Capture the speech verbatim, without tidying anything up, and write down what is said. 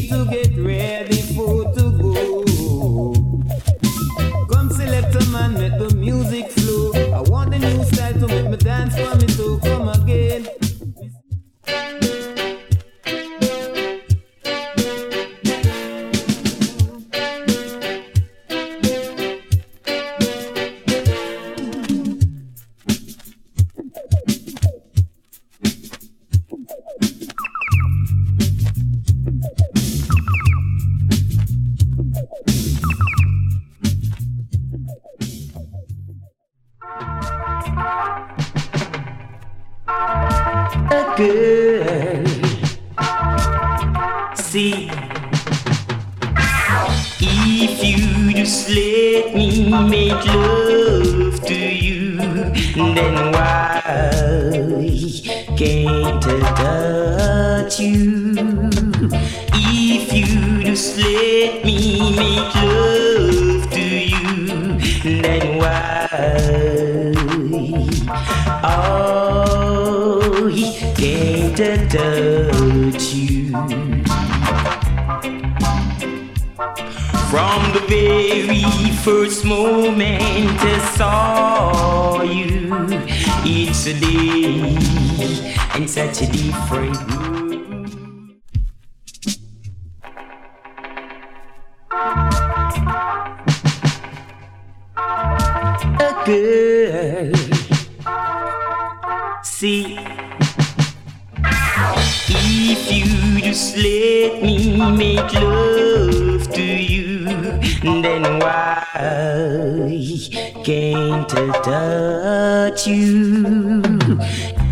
need to get ready for to go. Come select a man, make the music flow. I want the new style to make me dance for me to come again. Girl, see, if you just let me make love to you, then why can't I touch you? If you just let me make love to you, then why? Oh, can't I touch you? From the very first moment I saw you, it's a day and such a different mood. A girl, see, if you just let me make love to you, then why can't I touch you?